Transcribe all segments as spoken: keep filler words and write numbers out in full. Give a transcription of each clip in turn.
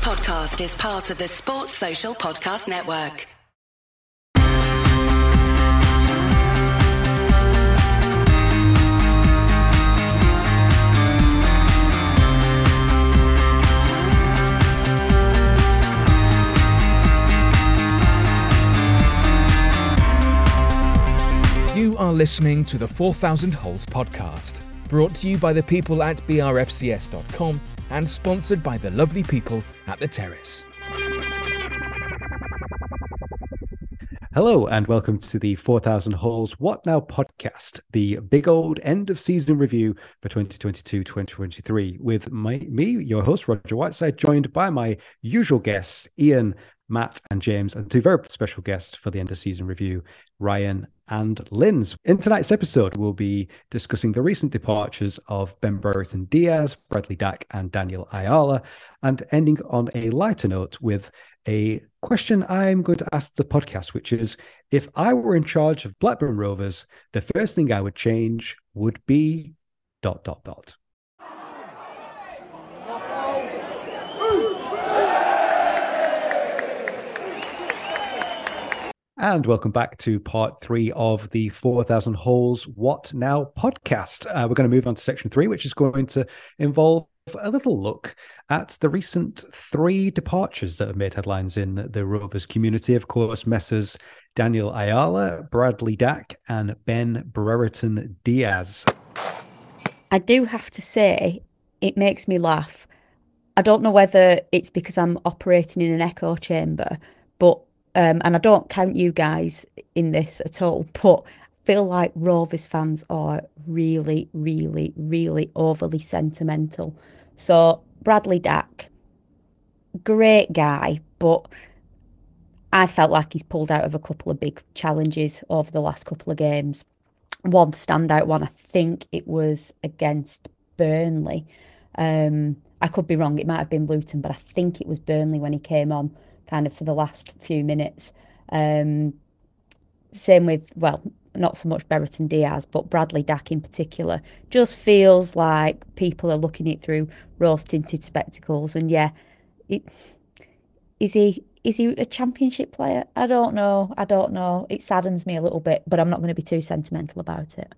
podcast is part of the Sports Social Podcast Network. You are listening to the four thousand Holes podcast, brought to you by the people at b r f c s dot com and sponsored by the lovely people at The Terrace. Hello and welcome to the four thousand Holes What Now podcast, the big old end of season review for twenty twenty-two twenty twenty-three with my, me, your host Roger Whiteside, joined by my usual guests Ian, Matt and James, and two very special guests for the end of season review, Ryan and Linz. In tonight's episode, we'll be discussing the recent departures of Ben Brereton Diaz, Bradley Dack and Daniel Ayala, and ending on a lighter note with a question I'm going to ask the podcast, which is, if I were in charge of Blackburn Rovers, the first thing I would change would be dot, dot, dot. And welcome back to part three of the four thousand Holes What Now podcast. Uh, we're going to move on to section three, which is going to involve a little look at the recent three departures that have made headlines in the Rovers community. Of course, Messrs. Daniel Ayala, Bradley Dack and Ben Brereton Diaz. I do have to say, it makes me laugh. I don't know whether it's because I'm operating in an echo chamber, but Um, and I don't count you guys in this at all, but I feel like Rovers fans are really, really, really overly sentimental. So Bradley Dack, great guy, but I felt like he's pulled out of a couple of big challenges over the last couple of games. One standout one, I think it was against Burnley. Um, I could be wrong, it might have been Luton, but I think it was Burnley when he came on kind of for the last few minutes. Um, same with, well, not so much Brereton Diaz, but Bradley Dack in particular. Just feels like people are looking at it through rose-tinted spectacles. And yeah, it, is he is he a championship player? I don't know. I don't know. It saddens me a little bit, but I'm not going to be too sentimental about it.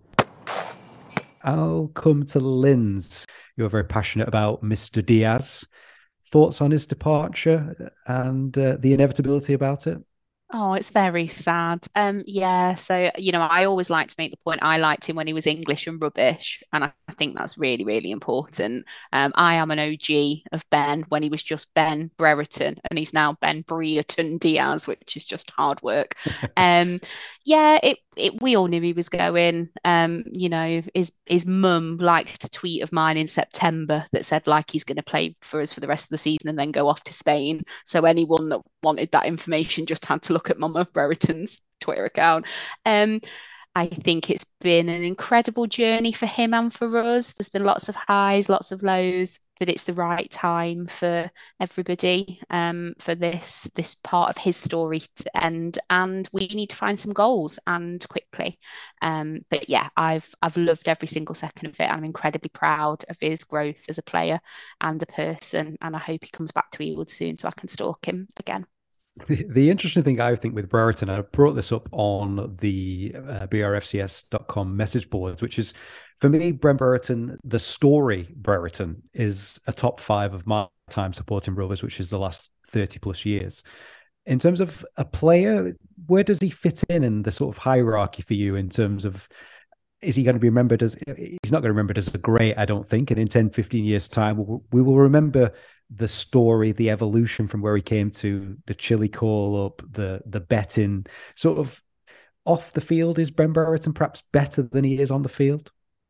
I'll come to Linz. You're very passionate about Mister Diaz. Thoughts on his departure and uh, the inevitability about it? Oh, it's very sad. Um, yeah, so, you know, I always like to make the point I liked him when he was English and rubbish, and I, I think that's really, really important. Um, I am an O G of Ben when he was just Ben Brereton, and he's now Ben Brereton Diaz, which is just hard work. um, yeah, it, it we all knew he was going. Um, you know, his his mum liked a tweet of mine in September that said like he's going to play for us for the rest of the season and then go off to Spain. So anyone that wanted that information just had to look at Mama Brereton's Twitter account. Um, I think it's been an incredible journey for him and for us. There's been lots of highs, lots of lows, but it's the right time for everybody, um, for this this part of his story to end. And we need to find some goals and quickly. Um, but yeah, I've I've loved every single second of it. I'm incredibly proud of his growth as a player and a person. And I hope he comes back to Ewood soon so I can stalk him again. The, the interesting thing I think with Brereton, I brought this up on the uh, b r f c s dot com message boards, which is, for me, Ben Brereton, the story Brereton is a top five of my time supporting Rovers, which is the last thirty plus years. In terms of a player, where does he fit in in the sort of hierarchy for you in terms of, is he going to be remembered as, he's not going to be remembered as a great, I don't think, and in ten, fifteen years time, we will remember the story, the evolution from where he came to, the Chile call up, the the betting, sort of off the field. Is Ben Brereton perhaps better than he is on the field?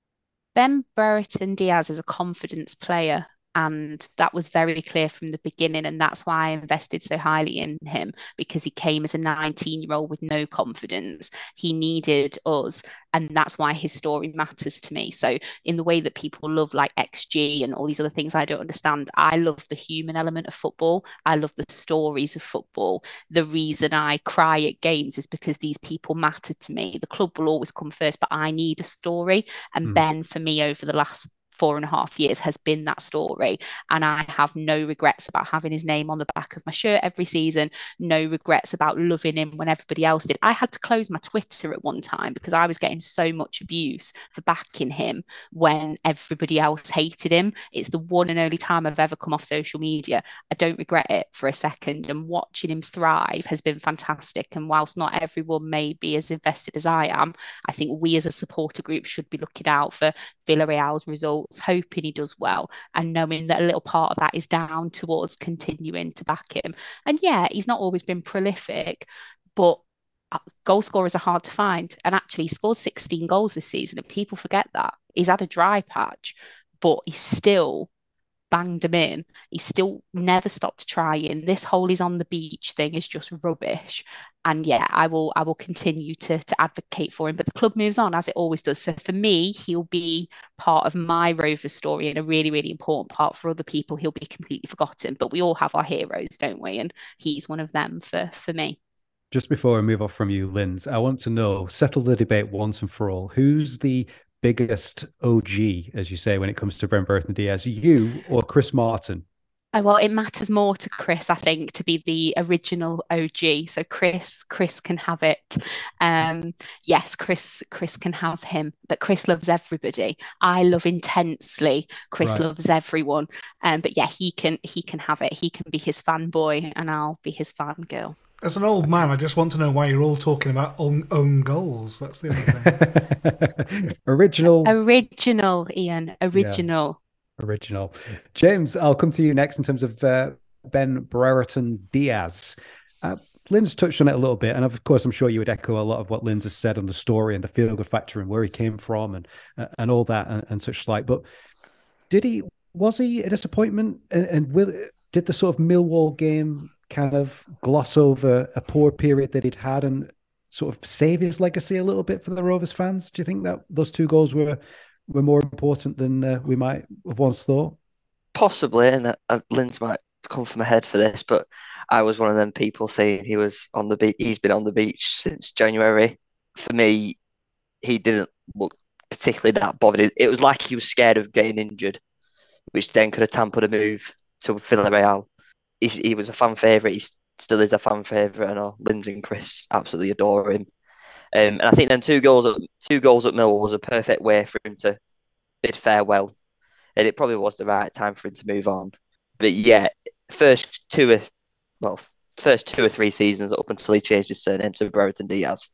Ben Brereton Diaz is a confidence player. And that was very clear from the beginning. And that's why I invested so highly in him, because he came as a nineteen-year-old with no confidence. He needed us. And that's why his story matters to me. So in the way that people love like X G and all these other things I don't understand, I love the human element of football. I love the stories of football. The reason I cry at games is because these people matter to me. The club will always come first, but I need a story. And mm. Ben, for me, over the last four and a half years has been that story. And I have no regrets about having his name on the back of my shirt every season, no regrets about loving him when everybody else did. I had to close my Twitter at one time because I was getting so much abuse for backing him when everybody else hated him. It's the one and only time I've ever come off social media. I don't regret it for a second. And watching him thrive has been fantastic. And whilst not everyone may be as invested as I am, I think we as a supporter group should be looking out for Villarreal's results, hoping he does well, and knowing that a little part of that is down to us continuing to back him. And yeah, he's not always been prolific, but goal scorers are hard to find. And actually, he scored sixteen goals this season, and people forget that. He's had a dry patch, but he's still banged them in. He still never stopped trying. This whole he's on the beach thing is just rubbish. And yeah, I will I will continue to, to advocate for him. But the club moves on, as it always does. So for me, he'll be part of my Rovers story, and a really, really important part. For other people, he'll be completely forgotten. But we all have our heroes, don't we? And he's one of them for, for me. Just before I move off from you, Linz, I want to know, settle the debate once and for all. Who's the biggest O G, as you say, when it comes to Brent Brereton-Diaz, you or Chris Martin? Oh, well, it matters more to Chris, I think, to be the original O G. So Chris, Chris can have it. Um, yes, Chris, Chris can have him. But Chris loves everybody. I love intensely. Chris Right. loves everyone. Um, but yeah, he can, he can have it. He can be his fanboy, and I'll be his fangirl. As an old man, I just want to know why you're all talking about own, own goals. That's the other thing. Original. Original, Ian. Original. Original. James, I'll come to you next in terms of uh, Ben Brereton-Diaz. Uh, Lynn's touched on it a little bit, and of course, I'm sure you would echo a lot of what Lynn has said on the story and the feel-good factor and where he came from and uh, and all that and, and such like. But did he? Was he a disappointment? And, and will, did the sort of Millwall game kind of gloss over a poor period that he'd had and sort of save his legacy a little bit for the Rovers fans? Do you think that those two goals were were more important than uh, we might have once thought? Possibly, and uh, Lynn's might come from ahead for this, but I was one of them people saying he was on the beach. He's been on the beach since January. For me, he didn't look particularly that bothered. It, it was like he was scared of getting injured, which then could have tampered a move to Villarreal. He, he was a fan favourite. He still is a fan favourite, and all Lindsay and Chris absolutely adore him. Um, and I think then two goals at two goals at Millwall was a perfect way for him to bid farewell, and it probably was the right time for him to move on. But yeah, first two, or, well, first two or three seasons up until he changed his surname to Brereton-Diaz,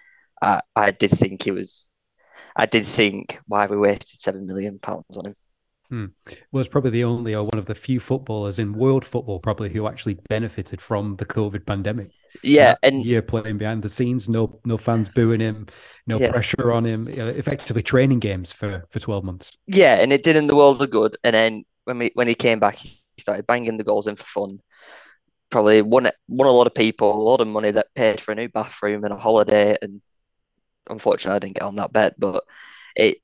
I, I did think he was. I did think why we wasted seven million pounds on him. Hmm. Was probably the only or one of the few footballers in world football probably who actually benefited from the COVID pandemic. Yeah, that and year playing behind the scenes, no no fans booing him, no yeah. pressure on him, uh, effectively training games for, for twelve months. Yeah, and it did him the world of good. And then when we when he came back, he started banging the goals in for fun. Probably won won a lot of people, a lot of money that paid for a new bathroom and a holiday. And unfortunately, I didn't get on that bet, but it.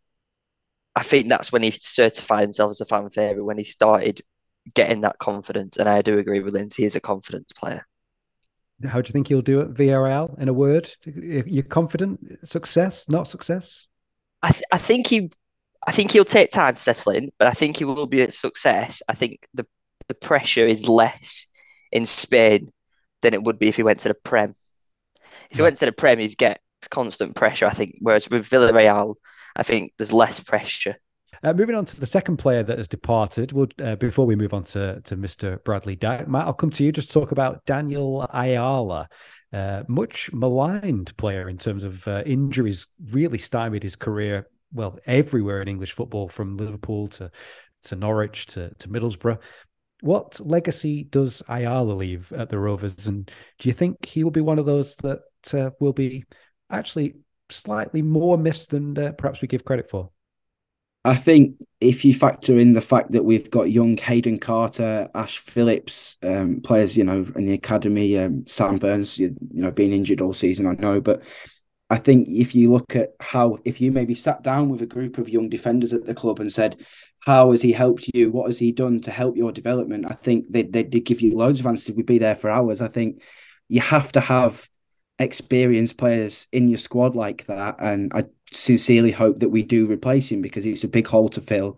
I think that's when he certified himself as a fan favourite, when he started getting that confidence. And I do agree with Lindsay, he is a confidence player. How do you think he'll do at Villarreal? In a word, you're confident? Success? Not success? I th- I think he, I think he'll take time to settle in, but I think he will be a success. I think the the pressure is less in Spain than it would be if he went to the Prem. If he Yeah. went to the Prem, you'd get constant pressure, I think. Whereas with Villarreal, I think there's less pressure. Uh, moving on to the second player that has departed, we'll, uh, before we move on to, to Mister Bradley Dack, Matt, I'll come to you just to talk about Daniel Ayala, uh, much maligned player in terms of uh, injuries, really stymied his career, well, everywhere in English football, from Liverpool to, to Norwich to, to Middlesbrough. What legacy does Ayala leave at the Rovers? And do you think he will be one of those that uh, will be actually slightly more missed than uh, perhaps we give credit for? I think if you factor in the fact that we've got young Hayden Carter, Ash Phillips, um, players, you know, in the academy, um, Sam Burns, you, you know, being injured all season, I know, but I think if you look at how, if you maybe sat down with a group of young defenders at the club and said, how has he helped you? What has he done to help your development? I think they they did give you loads of answers. We'd be there for hours. I think you have to have experienced players in your squad like that, and I sincerely hope that we do replace him, because it's a big hole to fill.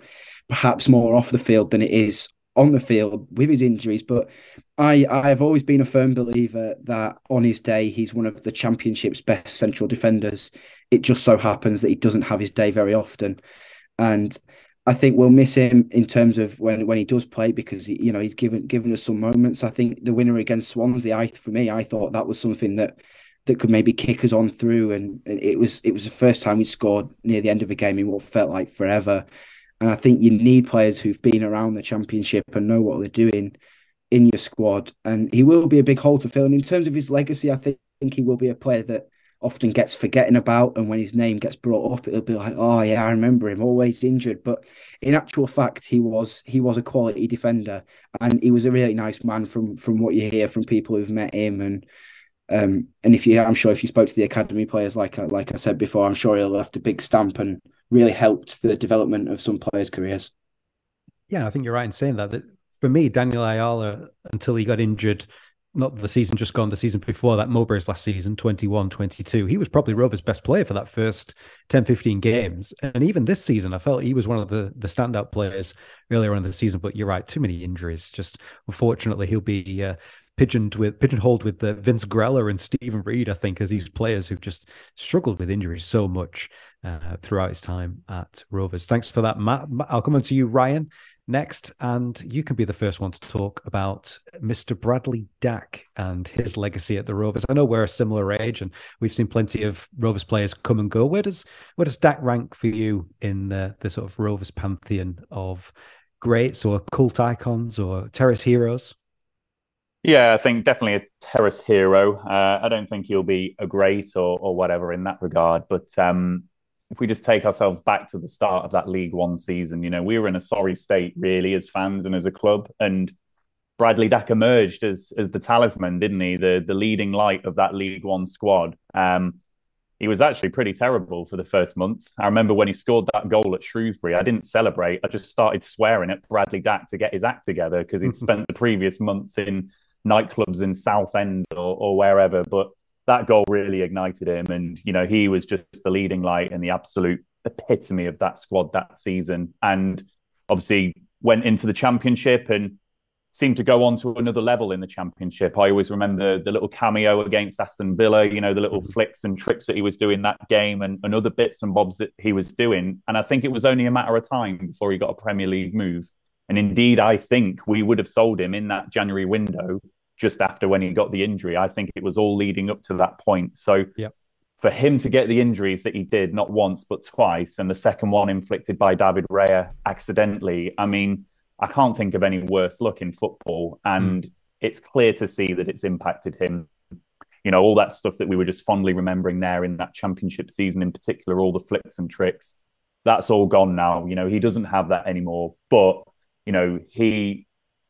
perhaps more off the field than it is on the field with his injuries. But I I have always been a firm believer that on his day he's one of the Championship's best central defenders. It just so happens that he doesn't have his day very often, and I think we'll miss him in terms of when, when he does play, because he, you know, he's given given us some moments. I think the winner against Swansea, I for me, I thought that was something that that could maybe kick us on through, and it was it was the first time he scored near the end of a game in what felt like forever. And I think you need players who've been around the Championship and know what they're doing in your squad. And he will be a big hole to fill. And in terms of his legacy, I think he will be a player that often gets forgotten about. And when his name gets brought up, it'll be like, oh yeah, I remember him, always injured. But in actual fact, he was he was a quality defender, and he was a really nice man from from what you hear from people who've met him. And um, and if you, I'm sure if you spoke to the academy players, like I, like I said before, I'm sure he'll left a big stamp and really helped the development of some players' careers. Yeah, I think you're right in saying that. That for me, Daniel Ayala, until he got injured, not the season just gone, the season before that, Mowbray's last season, twenty-one twenty-two, he was probably Rovers' best player for that first ten fifteen games. And even this season, I felt he was one of the, the standout players earlier on in the season. But you're right, too many injuries. Just unfortunately, he'll be uh, pigeoned with, pigeonholed with uh, Vince Grella and Stephen Reid, I think, as these players who've just struggled with injuries so much uh, throughout his time at Rovers. Thanks for that, Matt. I'll come on to you, Ryan, next, and you can be the first one to talk about Mister Bradley Dack and his legacy at the Rovers. I know we're a similar age, and we've seen plenty of Rovers players come and go. Where does where does Dack rank for you in the, the sort of Rovers pantheon of greats or cult icons or terrace heroes? Yeah, I think definitely a terrace hero. Uh, I don't think he'll be a great or or whatever in that regard, but um, if we just take ourselves back to the start of that League One season, you know, we were in a sorry state really as fans and as a club, and Bradley Dack emerged as as the talisman, didn't he? The the leading light of that League One squad. Um, he was actually pretty terrible for the first month. I remember when he scored that goal at Shrewsbury, I didn't celebrate. I just started swearing at Bradley Dack to get his act together because he'd spent the previous month in nightclubs in Southend or, or wherever. But that goal really ignited him, and you know, he was just the leading light and the absolute epitome of that squad that season. And obviously went into the Championship and seemed to go on to another level in the Championship. I always remember the little cameo against Aston Villa, you know, the little flicks and tricks that he was doing that game, and, and other bits and bobs that he was doing. And I think it was only a matter of time before he got a Premier League move. And indeed, I think we would have sold him in that January window just after when he got the injury. I think it was all leading up to that point. So yep. For him to get the injuries that he did, not once, but twice, and the second one inflicted by David Raya accidentally, I mean, I can't think of any worse luck in football. And mm. it's clear to see that it's impacted him. You know, all that stuff that we were just fondly remembering there in that Championship season in particular, all the flicks and tricks, that's all gone now. You know, he doesn't have that anymore. But, you know, he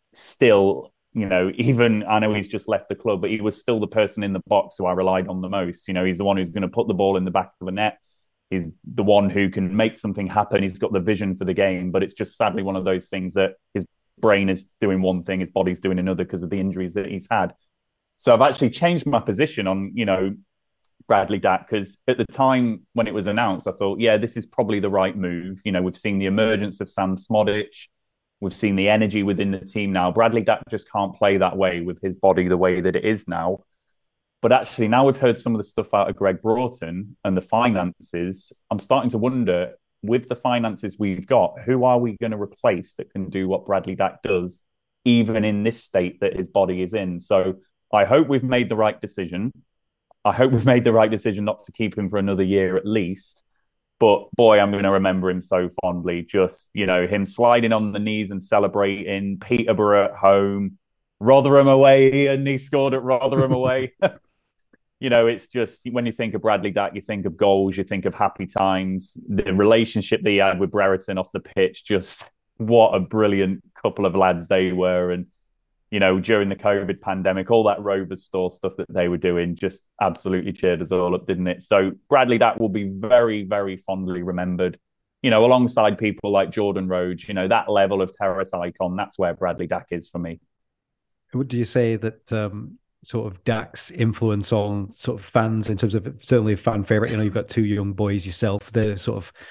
still, you know, even, I know he's just left the club, but he was still the person in the box who I relied on the most. You know, he's the one who's going to put the ball in the back of the net. He's the one who can make something happen. He's got the vision for the game, but it's just sadly one of those things that his brain is doing one thing, his body's doing another because of the injuries that he's had. So I've actually changed my position on, you know, Bradley Dack, because at the time when it was announced, I thought, yeah, this is probably the right move. You know, we've seen the emergence of Sam Smodic. We've seen the energy within the team now. Bradley Dack just can't play that way with his body the way that it is now. But actually, now we've heard some of the stuff out of Greg Broughton and the finances, I'm starting to wonder, with the finances we've got, who are we going to replace that can do what Bradley Dack does, even in this state that his body is in? So I hope we've made the right decision. I hope we've made the right decision not to keep him for another year at least. But boy, I'm going to remember him so fondly. Just, you know, him sliding on the knees and celebrating, Peterborough at home, Rotherham away, and he scored at Rotherham away. You know, it's just, when you think of Bradley Dack, you think of goals, you think of happy times. The relationship that he had with Brereton off the pitch, just what a brilliant couple of lads they were. And, you know, during the COVID pandemic, all that Rovers store stuff that they were doing just absolutely cheered us all up, didn't it? So Bradley Dack will be very, very fondly remembered, you know, alongside people like Jordan Rhodes. You know, that level of terrace icon, that's where Bradley Dack is for me. Would you say that um, sort of Dack's influence on sort of fans in terms of certainly a fan favourite? You know, you've got two young boys yourself. They're sort of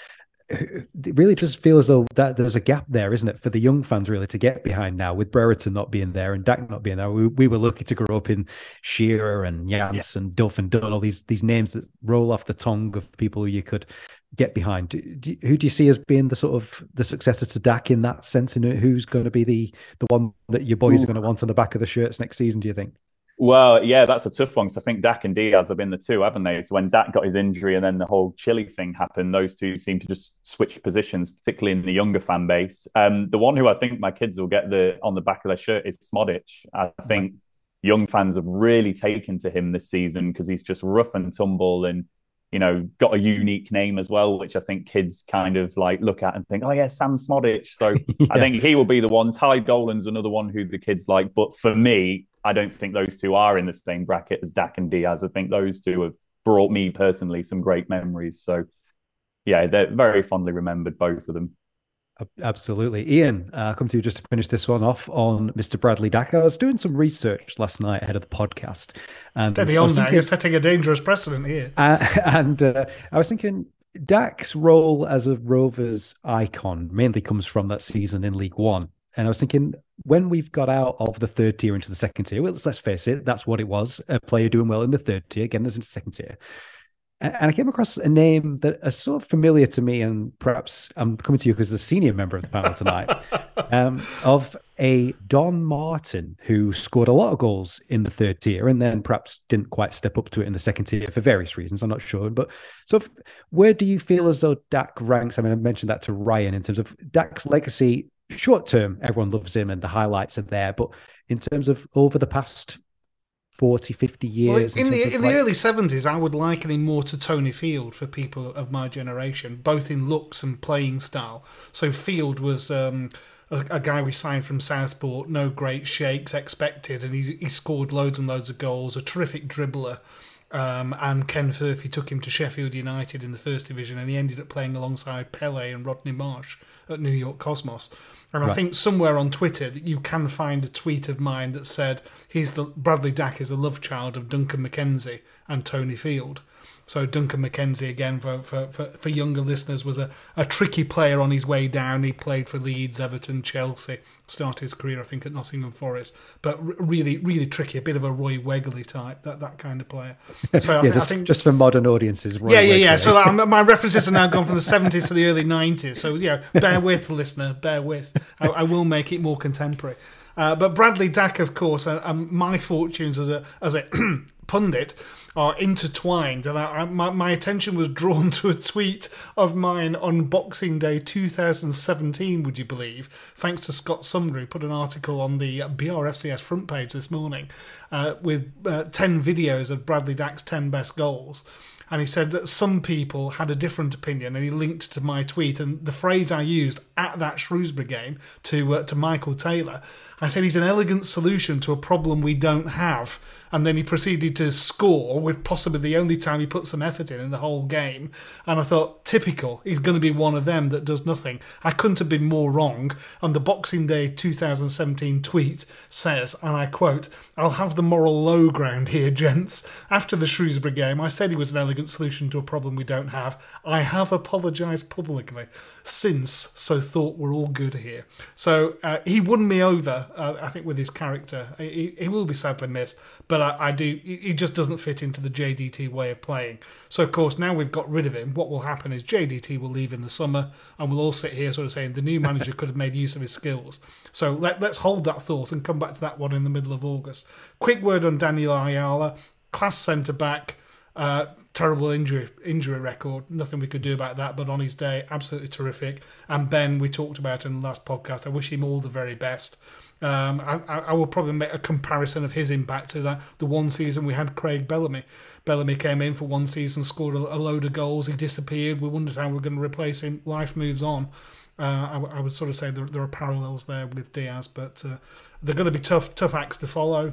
it really does feel as though that there's a gap there, isn't it, for the young fans really to get behind now, with Brereton not being there and Dack not being there. We, we were lucky to grow up in Shearer and Yance yeah. and Duff and Dunn, all these these names that roll off the tongue of people who you could get behind. Do, do, who do you see as being the sort of the successor to Dack in that sense? And who's going to be the the one that your boys Ooh. are going to want on the back of the shirts next season, do you think? Well, yeah, that's a tough one because I think Dack and Diaz have been the two, haven't they? So when Dack got his injury and then the whole Chile thing happened, those two seem to just switch positions, particularly in the younger fan base. Um, the one who I think my kids will get the on the back of their shirt is Smodic. I think young fans have really taken to him this season because he's just rough and tumble and, you know, got a unique name as well, which I think kids kind of like look at and think, oh yeah, Sam Smodic. So yeah. I think he will be the one. Ty Dolan's another one who the kids like. But for me, I don't think those two are in the same bracket as Dack and Diaz. I think those two have brought me personally some great memories. So yeah, they're very fondly remembered, both of them. Absolutely. Ian, uh, come to you just to finish this one off on Mister Bradley Dack. I was doing some research last night ahead of the podcast. And Steady on now, you're setting a dangerous precedent here. Uh, and uh, I was thinking Dack's role as a Rovers icon mainly comes from that season in League One. And I was thinking, when we've got out of the third tier into the second tier, well, let's face it, that's what it was. A player doing well in the third tier, getting us into the second tier. And I came across a name that is sort of familiar to me, and perhaps I'm coming to you because a senior member of the panel tonight, um, of a Don Martin who scored a lot of goals in the third tier and then perhaps didn't quite step up to it in the second tier for various reasons. I'm not sure. But so if, where do you feel as though Dack ranks? I mean, I mentioned that to Ryan in terms of Dack's legacy. Short term, everyone loves him and the highlights are there. But in terms of over the past forty, fifty years. Well, in, in the in like... the early seventies, I would liken him more to Tony Field for people of my generation, both in looks and playing style. So Field was um, a, a guy we signed from Southport, no great shakes expected, and he, he scored loads and loads of goals, a terrific dribbler. Um, and Ken Furphy took him to Sheffield United in the first division, and he ended up playing alongside Pele and Rodney Marsh at New York Cosmos. And right. I think somewhere on Twitter that you can find a tweet of mine that said he's the Bradley Dack is the love child of Duncan McKenzie and Tony Field. So Duncan McKenzie, again, for, for, for, for younger listeners, was a, a tricky player on his way down. He played for Leeds, Everton, Chelsea, started his career, I think, at Nottingham Forest. But really, really tricky, a bit of a Roy Wegley type, that, that kind of player. So I, yeah, th- just, I think just for modern audiences. Roy yeah, yeah, Wegley. yeah. So that, my references are now gone from the seventies to the early nineties. So, yeah, bear with, listener, bear with. I, I will make it more contemporary. Uh, but Bradley Dack, of course, and, and my fortunes as a as a pundit are intertwined, and I, I, my, my attention was drawn to a tweet of mine on Boxing Day two thousand seventeen, would you believe, thanks to Scott Sumner, who put an article on the B R F C S front page this morning uh, with uh, ten videos of Bradley Dack's ten best goals. And he said that some people had a different opinion, and he linked to my tweet. And the phrase I used at that Shrewsbury game to uh, to Michael Taylor, I said he's an elegant solution to a problem we don't have. And then he proceeded to score with possibly the only time he put some effort in in the whole game. And I thought, typical, he's going to be one of them that does nothing. I couldn't have been more wrong. And the Boxing Day two thousand seventeen tweet says, and I quote, "I'll have the moral low ground here, gents. After the Shrewsbury game, I said he was an elegant solution to a problem we don't have. I have apologised publicly since, so thought we're all good here." So uh, he won me over, uh, I think, with his character. He, he will be sadly missed, but I, I do. He just doesn't fit into the J D T way of playing. So, of course, now we've got rid of him, what will happen is J D T will leave in the summer, and we'll all sit here sort of saying the new manager could have made use of his skills. So let, let's hold that thought and come back to that one in the middle of August. Quick word on Daniel Ayala, class centre-back, uh, terrible injury injury record. Nothing we could do about that, but on his day, absolutely terrific. And Ben, we talked about in the last podcast, I wish him all the very best. Um, I, I will probably make a comparison of his impact to that the one season we had Craig Bellamy. Bellamy came in for one season, scored a, a load of goals, he disappeared. We wondered how we were going to replace him. Life moves on. Uh, I, I would sort of say there, there are parallels there with Diaz, but uh, they're going to be tough, tough acts to follow.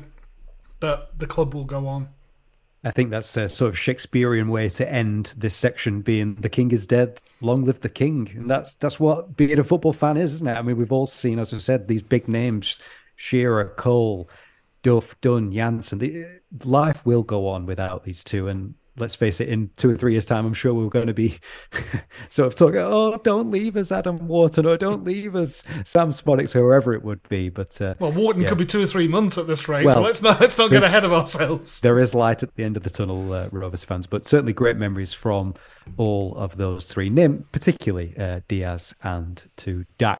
But the club will go on. I think that's a sort of Shakespearean way to end this section, being "the king is dead, long live the king." And that's that's what being a football fan is, isn't it? I mean, we've all seen, as I said, these big names: Shearer, Cole, Duff, Dunn, Janssen. The, life will go on without these two, and let's face it, in two or three years' time, I'm sure we're going to be sort of talking, oh, don't leave us, Adam Wharton, or don't leave us, Sam Smoddix, whoever it would be. But uh, well, Wharton yeah. could be two or three months at this rate, well, so let's not let's not get ahead of ourselves. There is light at the end of the tunnel, uh, Rovers fans, but certainly great memories from all of those three, name particularly uh, Diaz and to Dack.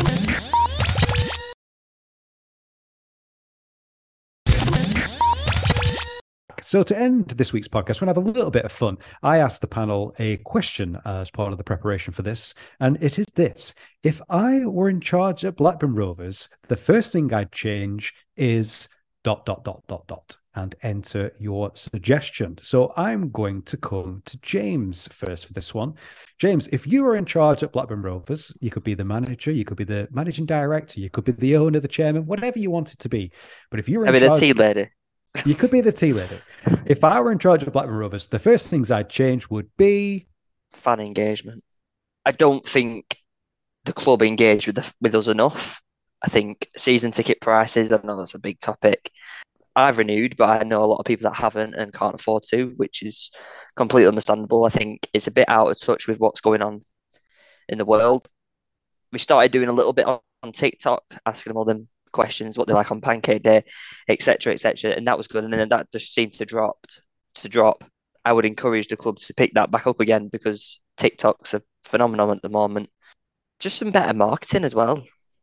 So to end this week's podcast, we're going to have a little bit of fun. I asked the panel a question as part of the preparation for this, and it is this. If I were in charge at Blackburn Rovers, the first thing I'd change is dot, dot, dot, dot, dot, and enter your suggestion. So I'm going to come to James first for this one. James, if you were in charge at Blackburn Rovers, you could be the manager, you could be the managing director, you could be the owner, the chairman, whatever you wanted to be. But if you were in I mean, charge... the tea lady. You could be the tea lady. If I were in charge of Blackburn Rovers, the first things I'd change would be fan engagement. I don't think the club engage with the, with us enough. I think season ticket prices, I know that's a big topic. I've renewed, but I know a lot of people that haven't and can't afford to, which is completely understandable. I think it's a bit out of touch with what's going on in the world. We started doing a little bit on, on TikTok, asking them all them questions, what they like on Pancake Day, et cetera, et cetera, and that was good. And then that just seemed to drop. To drop. I would encourage the club to pick that back up again because TikTok's a phenomenon at the moment. Just some better marketing as well.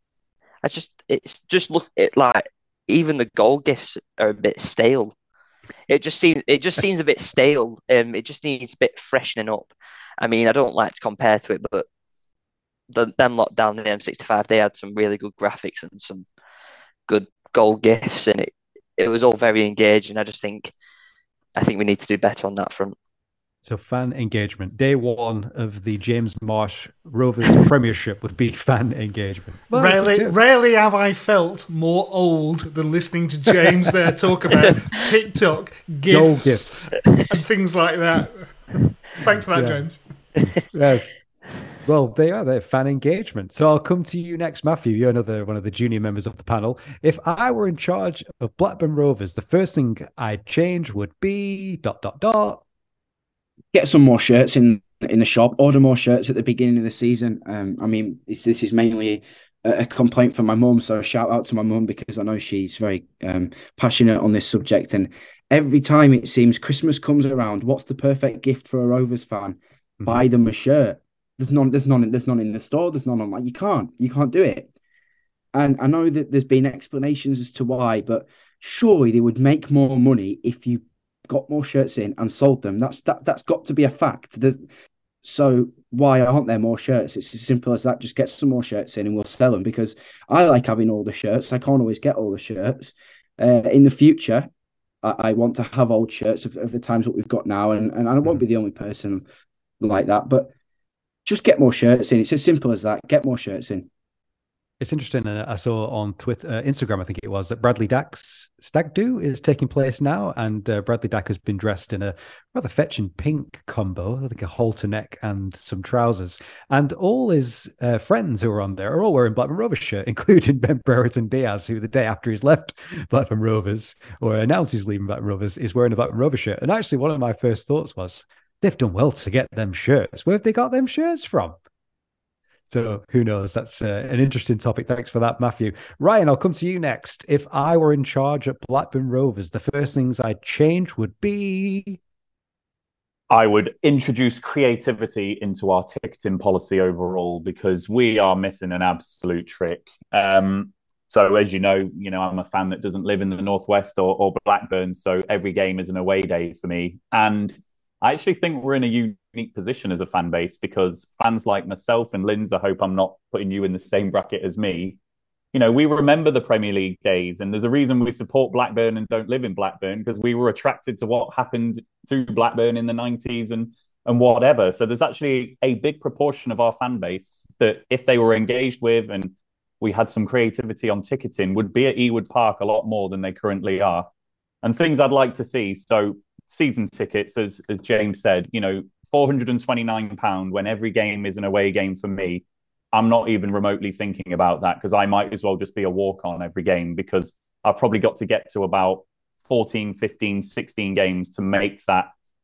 I just, it's just look it like even the goal gifts are a bit stale. It just seems, it just seems a bit stale. Um, it just needs a bit freshening up. I mean, I don't like to compare to it, but the, them lot down the M sixty-five, they had some really good graphics and some good goal gifts, and it, it was all very engaging. I just think I think we need to do better on that front. So fan engagement. Day one of the James Marsh Rovers Premiership would be fan engagement. Well, rarely, rarely have I felt more old than listening to James there talk about TikTok, gifts, goal gifts, and things like that. Thanks for that, yeah. James. Yeah. Well, they are. They're fan engagement. So I'll come to you next, Matthew. You're another one of the junior members of the panel. If I were in charge of Blackburn Rovers, the first thing I'd change would be dot, dot, dot. Get some more shirts in in the shop. Order more shirts at the beginning of the season. Um, I mean, this, this is mainly a, a complaint from my mum, so shout out to my mum because I know she's very um, passionate on this subject. And every time it seems Christmas comes around, what's the perfect gift for a Rovers fan? Mm-hmm. Buy them a shirt. There's none. There's none. There's none in the store. There's none online. You can't. You can't do it. And I know that there's been explanations as to why, but surely they would make more money if you got more shirts in and sold them. That's that. That's got to be a fact. There's, so why aren't there more shirts? It's as simple as that. Just get some more shirts in and we'll sell them because I like having all the shirts. I can't always get all the shirts. Uh, in the future, I, I want to have old shirts of, of the times what we've got now, and and I won't be the only person like that, but. Just get more shirts in. It's as simple as that. Get more shirts in. It's interesting. Uh, I saw on Twitter, uh, Instagram, I think it was, that Bradley Dack's Stag Do is taking place now. And uh, Bradley Dack has been dressed in a rather fetching pink combo, I think a halter neck and some trousers. And all his uh, friends who are on there are all wearing Blackburn Rovers shirt, including Ben Brereton Diaz, who the day after he's left Blackburn Rovers, or announced he's leaving Blackburn Rovers, is wearing a Blackburn Rovers shirt. And actually, one of my first thoughts was, they've done well to get them shirts. Where have they got them shirts from? So who knows? That's uh, an interesting topic. Thanks for that, Matthew. Ryan, I'll come to you next. If I were in charge at Blackburn Rovers, the first things I'd change would be... I would introduce creativity into our ticketing policy overall because we are missing an absolute trick. Um, so as you know, you know, I'm a fan that doesn't live in the Northwest or, or Blackburn, so every game is an away day for me. And I actually think we're in a unique position as a fan base because fans like myself and Linz, I hope I'm not putting you in the same bracket as me. You know, we remember the Premier League days, and there's a reason we support Blackburn and don't live in Blackburn because we were attracted to what happened to Blackburn in the nineties and and whatever. So there's actually a big proportion of our fan base that if they were engaged with and we had some creativity on ticketing would be at Ewood Park a lot more than they currently are. And things I'd like to see. So season tickets, as as James said, you know, four hundred twenty-nine pounds when every game is an away game for me. I'm not even remotely thinking about that because I might as well just be a walk-on every game because I've probably got to get to about fourteen, fifteen, sixteen games to make that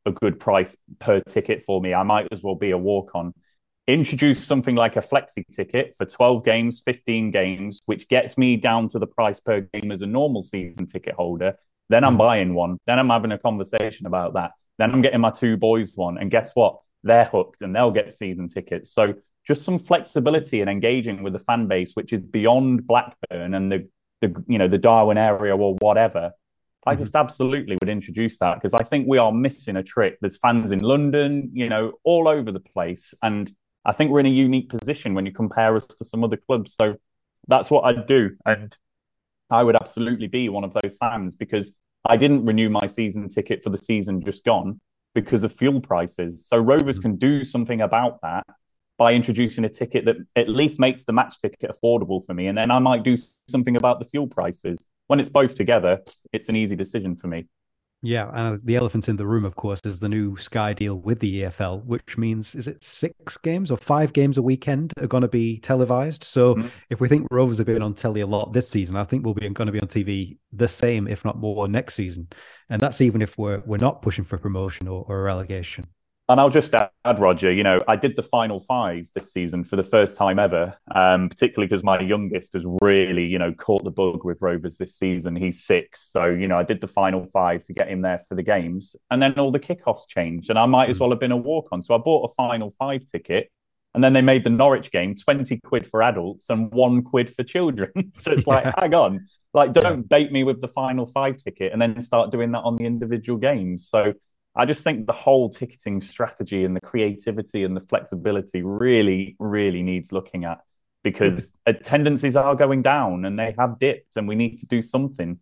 a good price per ticket for me. I might as well be a walk-on. Introduce something like a flexi ticket for twelve games, fifteen games, which gets me down to the price per game as a normal season ticket holder. Then I'm buying one. Then I'm having a conversation about that. Then I'm getting my two boys one. And guess what? They're hooked and they'll get season tickets. So just some flexibility and engaging with the fan base, which is beyond Blackburn and the, the you know, the Darwin area or whatever. I just absolutely would introduce that because I think we are missing a trick. There's fans in London, you know, all over the place. And I think we're in a unique position when you compare us to some other clubs. So that's what I'd do. And I would absolutely be one of those fans because I didn't renew my season ticket for the season just gone because of fuel prices. So Rovers can do something about that by introducing a ticket that at least makes the match ticket affordable for me. And then I might do something about the fuel prices. When it's both together, it's an easy decision for me. Yeah, and the elephant in the room, of course, is the new Sky deal with the E F L, which means, is it six games or five games a weekend are going to be televised? So mm-hmm. if we think Rovers have been on telly a lot this season, I think we'll be going to be on T V the same, if not more, next season. And that's even if we're we're not pushing for promotion or, or relegation. And I'll just add, Roger, you know, I did the final five this season for the first time ever, um, particularly because my youngest has really, you know, caught the bug with Rovers this season. He's six. So, you know, I did the final five to get him there for the games. And then all the kickoffs changed and I might as well have been a walk-on. So I bought a final five ticket and then they made the Norwich game twenty quid for adults and one quid for children. So it's like, hang on, like, don't yeah. bait me with the final five ticket and then start doing that on the individual games. So I just think the whole ticketing strategy and the creativity and the flexibility really, really needs looking at because attendances are going down and they have dipped and we need to do something.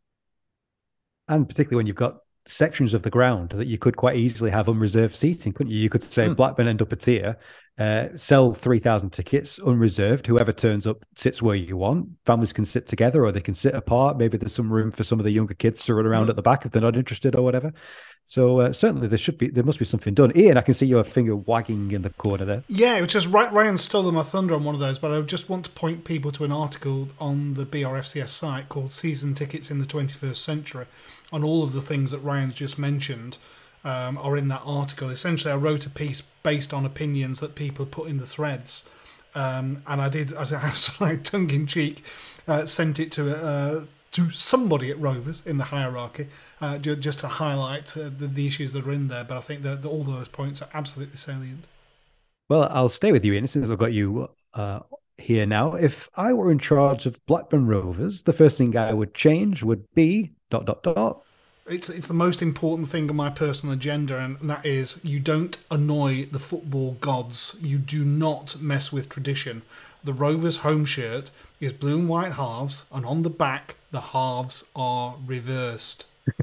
And particularly when you've got sections of the ground that you could quite easily have unreserved seating, couldn't you? You could say mm. Blackburn end up a tier, uh, sell three thousand tickets unreserved. Whoever turns up sits where you want. Families can sit together or they can sit apart. Maybe there's some room for some of the younger kids to run around mm. at the back if they're not interested or whatever. So uh, certainly there should be, there must be something done. Ian, I can see your finger wagging in the corner there. Yeah, it was just Ryan stole my thunder on one of those, but I just want to point people to an article on the B R F C S site called Season Tickets in the twenty-first Century. On all of the things that Ryan's just mentioned um, are in that article. Essentially, I wrote a piece based on opinions that people put in the threads. Um, and I did, as I have some like tongue-in-cheek, uh, sent it to uh, to somebody at Rovers in the hierarchy, uh, just to highlight uh, the, the issues that are in there. But I think that, that all those points are absolutely salient. Well, I'll stay with you, Ian, since I've got you uh, here now. If I were in charge of Blackburn Rovers, the first thing I would change would be dot, dot, dot. It's it's the most important thing on my personal agenda, and that is you don't annoy the football gods. You do not mess with tradition. The Rovers home shirt is blue and white halves, and on the back, the halves are reversed.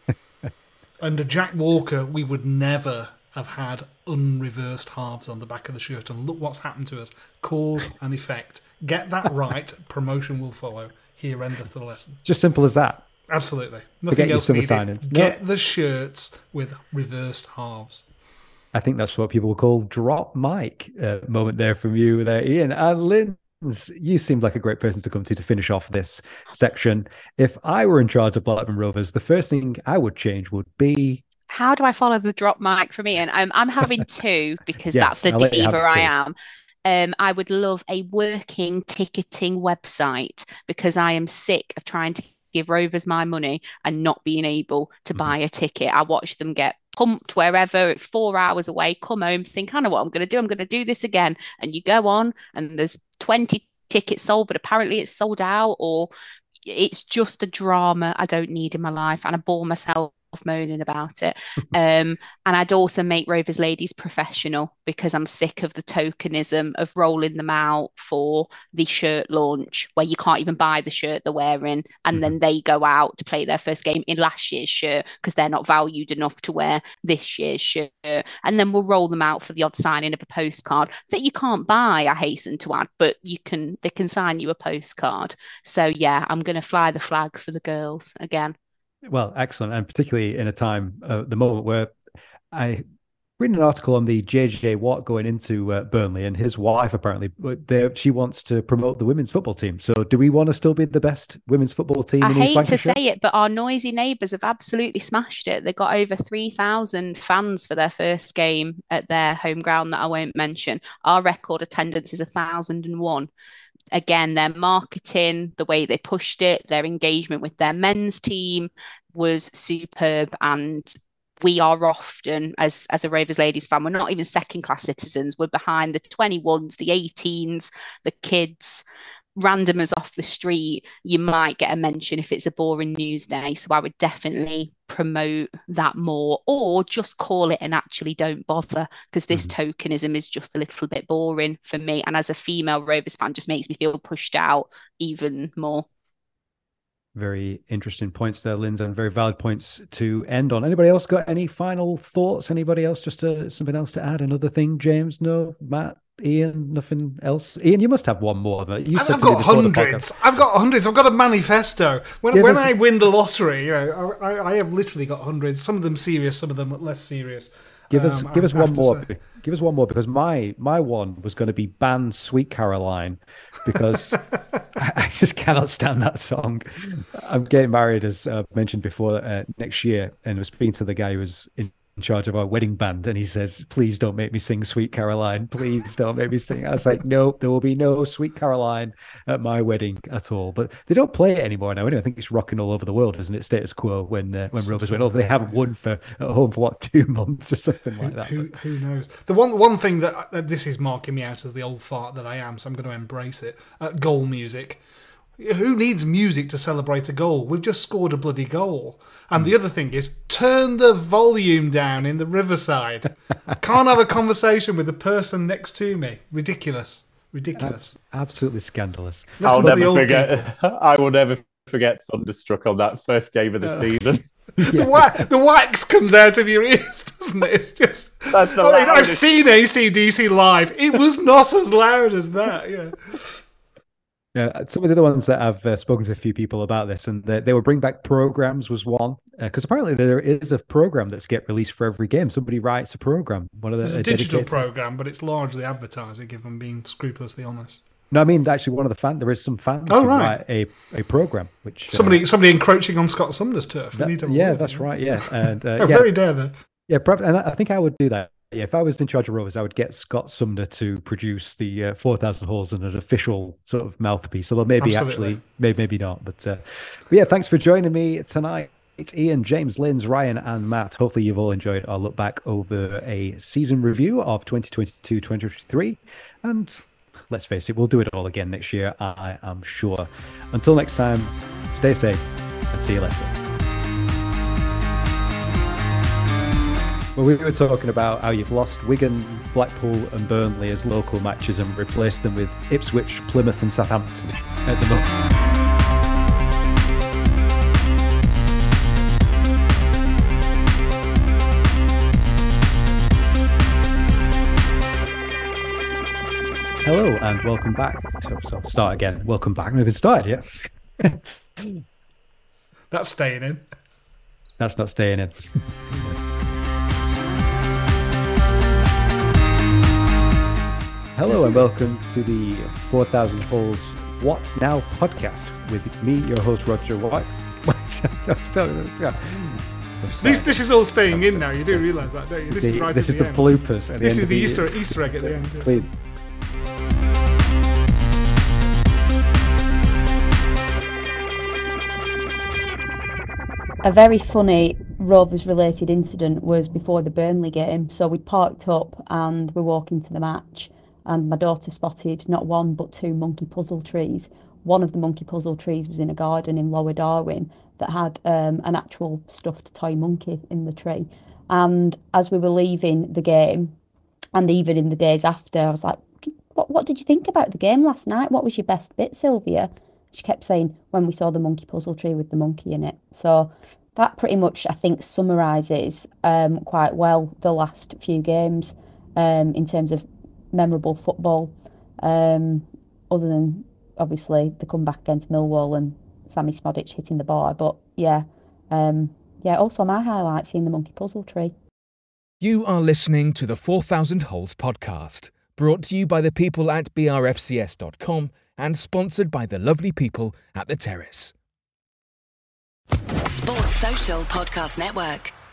Under Jack Walker, we would never have had unreversed halves on the back of the shirt, and look what's happened to us. Cause and effect. Get that right, promotion will follow. Here endeth the lesson. Just simple as that. Absolutely. Nothing else needed. Signings. Get no. the shirts with reversed halves. I think that's what people will call drop mic uh, moment there from you there, Ian. And Linz, you seemed like a great person to come to to finish off this section. If I were in charge of Blackburn Rovers, the first thing I would change would be... How do I follow the drop mic from Ian? I'm, I'm having two because yes, that's the I'll diva I am. Um, I would love a working ticketing website because I am sick of trying to give Rovers my money and not being able to mm-hmm. buy a ticket. I watch them get pumped wherever, four hours away, come home, think, I know what I'm going to do. I'm going to do this again. And you go on and there's twenty tickets sold, but apparently it's sold out, or it's just a drama I don't need in my life. And I bore myself moaning about it. Um, and I'd also make Rovers ladies professional because I'm sick of the tokenism of rolling them out for the shirt launch where you can't even buy the shirt they're wearing, and mm-hmm. then they go out to play their first game in last year's shirt because they're not valued enough to wear this year's shirt, and then we'll roll them out for the odd signing of a postcard that you can't buy, I hasten to add, but you can, they can sign you a postcard. So yeah, I'm going to fly the flag for the girls again. Well, excellent. And particularly in a time, uh, the moment where I reading an article on the J J Watt going into uh, Burnley, and his wife apparently, she wants to promote the women's football team. So, do we want to still be the best women's football team? I in hate East to Lancashire? say it, but our noisy neighbours have absolutely smashed it. They got over three thousand fans for their first game at their home ground that I won't mention. Our record attendance is one thousand and one. Again, their marketing, the way they pushed it, their engagement with their men's team was superb. And we are often, as as a Rovers Ladies fan, we're not even second class citizens. We're behind the twenty-ones, the eighteens, the kids, randomers off the street. You might get a mention if it's a boring news day. So I would definitely promote that more, or just call it and actually don't bother, because this mm-hmm. tokenism is just a little bit boring for me. And as a female Rovers fan, just makes me feel pushed out even more. Very interesting points there, Lindsay, and very valid points to end on. Anybody else got any final thoughts? Anybody else just to, something else to add? Another thing, James? No? Matt? Ian? Nothing else? Ian, you must have one more. You said I've got hundreds. I've got hundreds. I've got a manifesto. When, yeah, when I win the lottery, you know, I, I have literally got hundreds. Some of them serious, some of them less serious. Give us, um, give us I one more. Say. Give us one more, because my my one was going to be ban Sweet Caroline, because I, I just cannot stand that song. I'm getting married, as uh, mentioned before, uh, next year, and I was speaking to the guy who was in charge of our wedding band, and he says, "Please don't make me sing Sweet Caroline. Please don't make me sing." I was like, "Nope, there will be no Sweet Caroline at my wedding at all." But they don't play it anymore now. Anyway, I think it's rocking all over the world, isn't it? Status quo when uh, when Rovers went over. They haven't won for at home for what, two months or something like that. Who, who knows? The one one thing that uh, this is marking me out as the old fart that I am, so I'm going to embrace it. Uh, goal music. Who needs music to celebrate a goal? We've just scored a bloody goal. And the other thing is, turn the volume down in the Riverside. Can't have a conversation with the person next to me. Ridiculous. Ridiculous. Absolutely scandalous. Listen I'll never forget. I will never forget Thunderstruck on that first game of the uh, season. Yeah. The, wax, the wax comes out of your ears, doesn't it? It's just. That's the I mean, I've seen A C D C live. It was not as loud as that. Yeah. Yeah, some of the other ones that I've uh, spoken to a few people about this, and they, they will bring back programs was one, because uh, apparently there is a program that's get released for every game. Somebody writes a program. One of the, It's a, a digital dedicated... program, but it's largely advertising, if I'm being scrupulously honest. No, I mean actually, one of the fans. There is some fans oh, who right. write a, a program, which somebody uh, somebody encroaching on Scott Sumner's turf. That, need to yeah, that's right. Yeah, and uh, oh, yeah, very dare there. Yeah, perhaps, and I think I would do that. Yeah, if I was in charge of Rovers, I would get Scott Sumner to produce the uh, four thousand Halls and an official sort of mouthpiece. Although maybe Absolutely. actually, maybe maybe not. But, uh, but yeah, thanks for joining me tonight. It's Ian, James, Linz, Ryan, and Matt. Hopefully, you've all enjoyed our look back over a season review of twenty twenty-two twenty twenty-three. And let's face it, we'll do it all again next year, I am sure. Until next time, stay safe and see you later. Well, we were talking about how you've lost Wigan, Blackpool and Burnley as local matches and replaced them with Ipswich, Plymouth and Southampton at the moment. Hello and welcome back. So, so start again. Welcome back. We haven't started yet. That's staying in. That's not staying in. Hello and welcome to the four thousand Halls What Now podcast with me, your host, Roger White. this, this is all staying in now. You do realise that, don't you? This the, is right This at is the the end. bloopers. At the this end is of the, the Easter, Easter egg at the end. Please. A very funny Rovers related incident was before the Burnley game. So we parked up and we walked into the match, and my daughter spotted not one but two monkey puzzle trees. One of the monkey puzzle trees was in a garden in Lower Darwin that had um, an actual stuffed toy monkey in the tree. And as we were leaving the game, and even in the days after, I was like, what, what did you think about the game last night? What was your best bit, Sylvia? She kept saying, when we saw the monkey puzzle tree with the monkey in it. So that pretty much, I think, summarises um, quite well the last few games um, in terms of memorable football, um, other than, obviously, the comeback against Millwall and Sammy Smodic hitting the bar. But, yeah, um, yeah. also my highlight, seeing the monkey puzzle tree. You are listening to the four thousand Holes podcast, brought to you by the people at B R F C S dot com and sponsored by the lovely people at The Terrace. Sports Social Podcast Network.